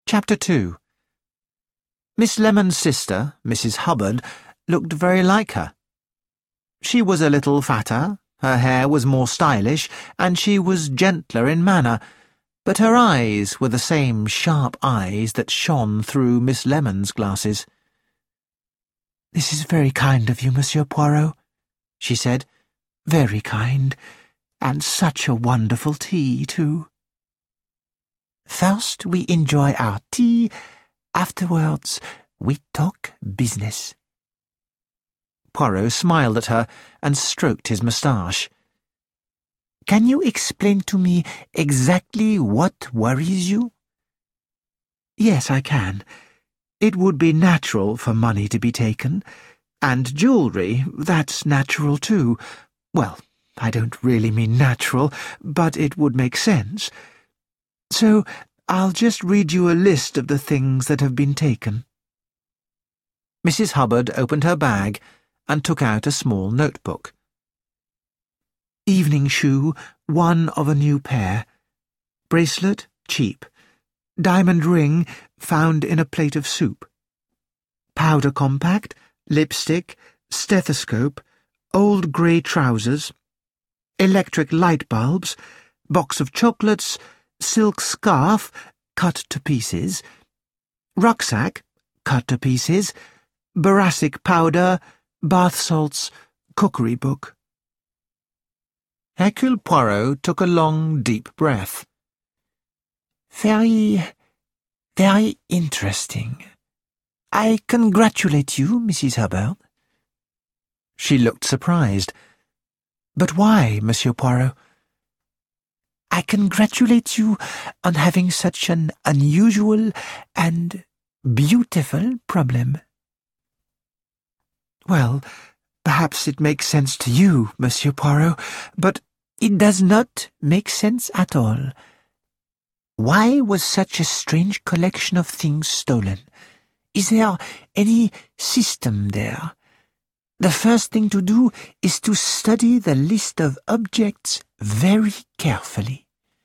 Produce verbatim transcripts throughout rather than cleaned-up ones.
Chapter two. Miss Lemon's sister, Missus Hubbard, looked very like her. She was a little fatter, her hair was more stylish, and she was gentler in manner, but her eyes were the same sharp eyes that shone through Miss Lemon's glasses. "This is very kind of you, Monsieur Poirot," she said. "Very kind, and such a wonderful tea, too. First we enjoy our tea, afterwards we talk business." Poirot smiled at her and stroked his moustache. "Can you explain to me exactly what worries you?" "Yes, I can. It would be natural for money to be taken, and jewellery, that's natural too. Well, I don't really mean natural, but it would make sense. So I'll just read you a list of the things that have been taken." Missus Hubbard opened her bag and took out a small notebook. "Evening shoe, one of a new pair. Bracelet, cheap. Diamond ring, found in a plate of soup. Powder compact, lipstick, stethoscope, old grey trousers, electric light bulbs, box of chocolates, silk scarf, cut to pieces, rucksack, cut to pieces, boracic powder, bath salts, cookery book." Hercule Poirot took a long, deep breath. "Very, very interesting. I congratulate you, Missus Hubbard." She looked surprised. "But why, Monsieur Poirot?" "I congratulate you on having such an unusual and beautiful problem." "Well, perhaps it makes sense to you, Monsieur Poirot, but it does not make sense at all. Why was such a strange collection of things stolen? Is there any system there? The first thing to do is to study the list of objects very carefully."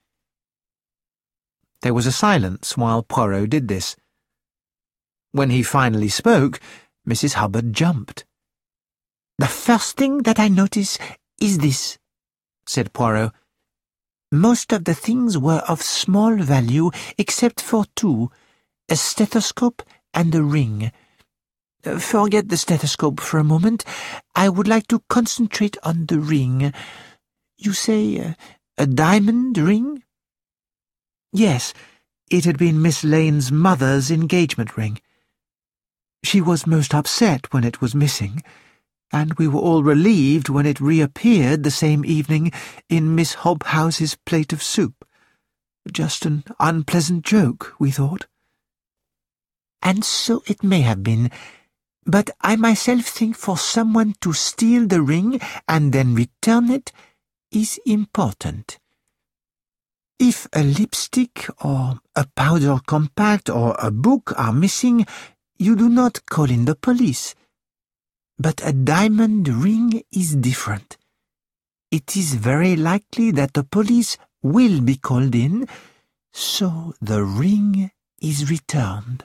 There was a silence while Poirot did this. When he finally spoke, Missus Hubbard jumped. "The first thing that I notice is this," said Poirot. "Most of the things were of small value except for two, a stethoscope and a ring. Forget the stethoscope for a moment. I would like to concentrate on the ring. You say uh, a diamond ring?" "Yes, it had been Miss Lane's mother's engagement ring. She was most upset when it was missing, and we were all relieved when it reappeared the same evening in Miss Hobhouse's plate of soup. Just an unpleasant joke, we thought." "And so it may have been, but I myself think for someone to steal the ring and then return it is important. If a lipstick or a powder compact or a book are missing, you do not call in the police. But a diamond ring is different. It is very likely that the police will be called in, so the ring is returned."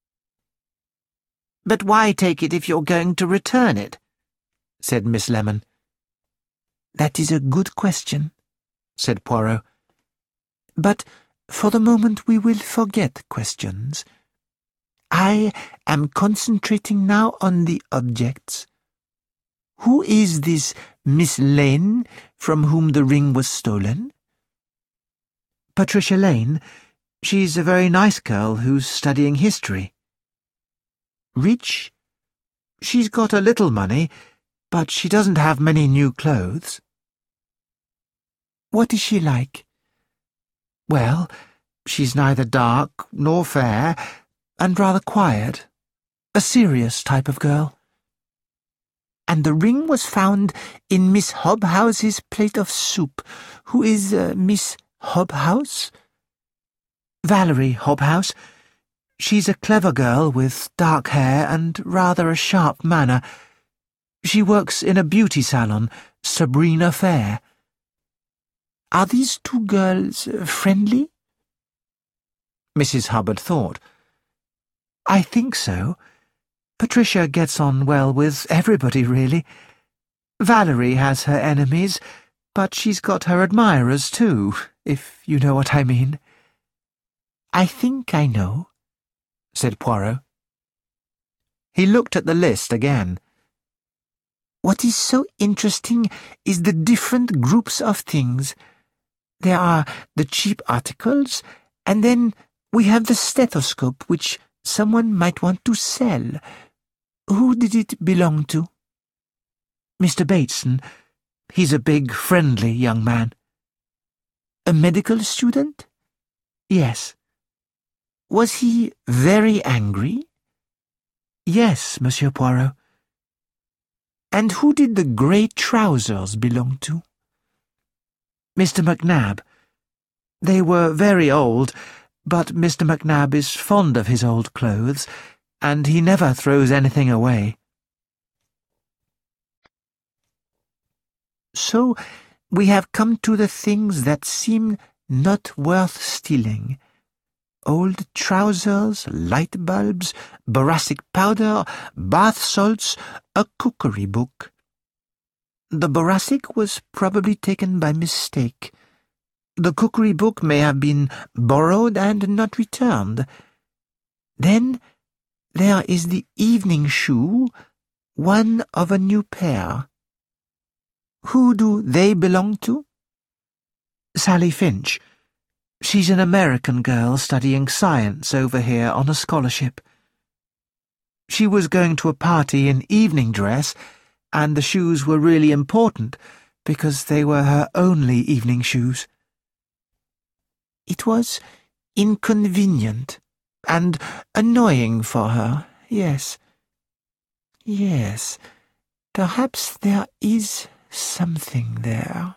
"But why take it if you're going to return it?" said Miss Lemon. "That is a good question," said Poirot. "But for the moment we will forget questions. I am concentrating now on the objects. Who is this Miss Lane from whom the ring was stolen?" "Patricia Lane. She's a very nice girl who's studying history." "Rich?" "She's got a little money, but she doesn't have many new clothes." "What is she like?" "Well, she's neither dark nor fair, and rather quiet. A serious type of girl." "And the ring was found in Miss Hobhouse's plate of soup. Who is uh, Miss Hobhouse?" "Valerie Hobhouse. She's a clever girl with dark hair and rather a sharp manner. She works in a beauty salon, Sabrina Fair." "Are these two girls uh, friendly?" Missus Hubbard thought. I think so. Patricia gets on well with everybody, really. Valerie has her enemies, but she's got her admirers too, if you know what I mean. I think I know, said Poirot. He looked at the list again. What is so interesting is the different groups of things. There are the cheap articles, and then we have the stethoscope, which someone might want to sell. Who did it belong to? Mister Bateson. He's a big, friendly young man. A medical student? Yes. Was he very angry? Yes, Monsieur Poirot. And who did the grey trousers belong to? Mister McNab. They were very old, but Mister McNab is fond of his old clothes, and he never throws anything away. So we have come to the things that seem not worth stealing. Old trousers, light bulbs, boracic powder, bath salts, a cookery book. The boracic was probably taken by mistake. The cookery book may have been borrowed and not returned. Then there is the evening shoe, one of a new pair. Who do they belong to? Sally Finch. She's an American girl studying science over here on a scholarship. She was going to a party in evening dress, and the shoes were really important because they were her only evening shoes. It was inconvenient and annoying for her, yes. Yes, perhaps there is something there.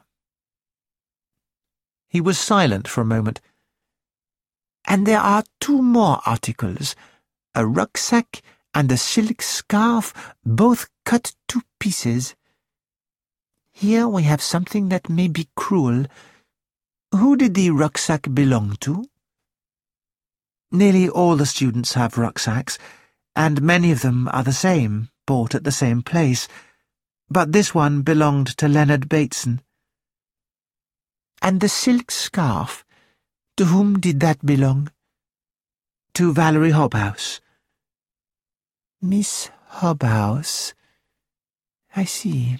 He was silent for a moment. And there are two more articles, a rucksack and a silk scarf, both cut to pieces. Here we have something that may be cruel. Who did the rucksack belong to? Nearly all the students have rucksacks, and many of them are the same, bought at the same place, but this one belonged to Leonard Bateson. And the silk scarf, to whom did that belong? To Valerie Hobhouse. Miss Hobhouse. I see.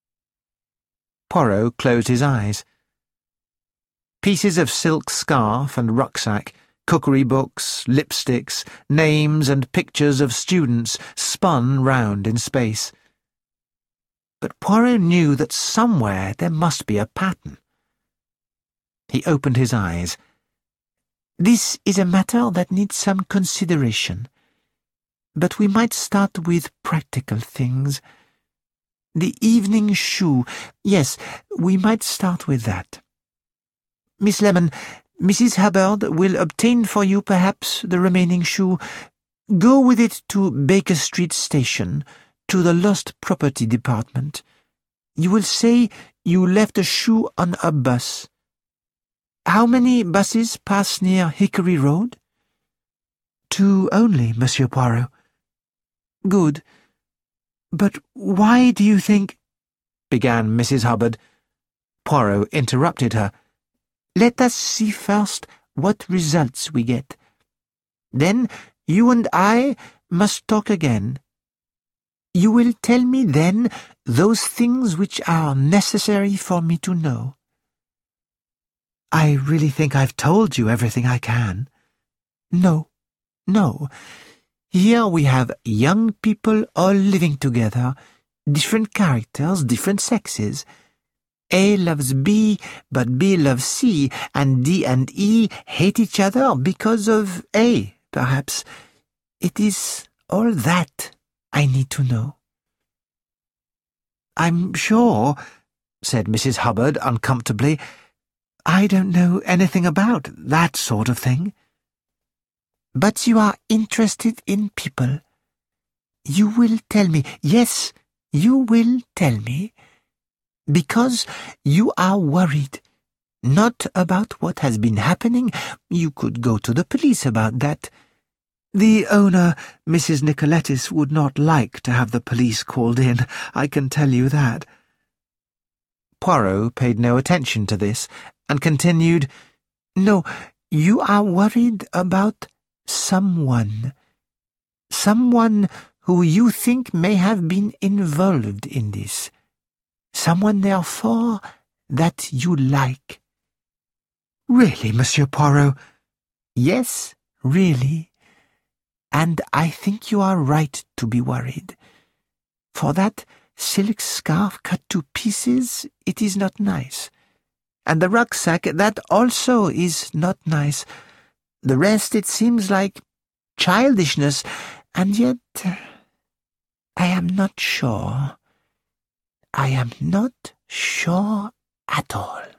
Poirot closed his eyes. Pieces of silk scarf and rucksack, cookery books, lipsticks, names and pictures of students spun round in space. But Poirot knew that somewhere there must be a pattern. He opened his eyes. This is a matter that needs some consideration. But we might start with practical things. The evening shoe. Yes, we might start with that. Miss Lemon, Missus Hubbard will obtain for you perhaps the remaining shoe. Go with it to Baker Street Station, to the Lost Property Department. You will say you left a shoe on a bus. How many buses pass near Hickory Road? Two only, Monsieur Poirot. Good. But why do you think— began Missus Hubbard. Poirot interrupted her. Let us see first what results we get. Then you and I must talk again. You will tell me then those things which are necessary for me to know. I really think I've told you everything I can. No, no. Here we have young people all living together, different characters, different sexes. A loves B, but B loves C, and D and E hate each other because of A, perhaps. It is all that I need to know. I'm sure, said Missus Hubbard uncomfortably, I don't know anything about that sort of thing. But you are interested in people. You will tell me, yes, you will tell me, because you are worried. Not about what has been happening. You could go to the police about that. The owner, Missus Nicolettis, would not like to have the police called in, I can tell you that." Poirot paid no attention to this, and continued, "No, you are worried about someone. Someone who you think may have been involved in this. Someone, therefore, that you like." "Really, Monsieur Poirot?" "Yes, really. And I think you are right to be worried. For that silk scarf cut to pieces, it is not nice. And the rucksack, that also is not nice. The rest, it seems like childishness, and yet I am not sure. I am not sure at all."